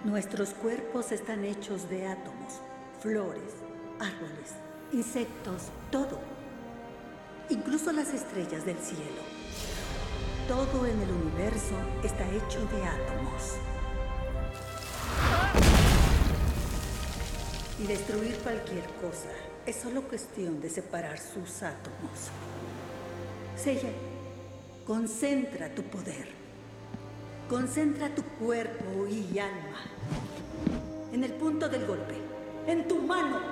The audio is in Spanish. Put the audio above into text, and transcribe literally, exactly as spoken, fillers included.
Nuestros cuerpos están hechos de átomos, flores, árboles, insectos, todo. Incluso las estrellas del cielo. Todo en el universo está hecho de átomos. Y destruir cualquier cosa es solo cuestión de separar sus átomos. Seiya, concentra tu poder. Concentra tu cuerpo y alma en el punto del golpe, en tu mano.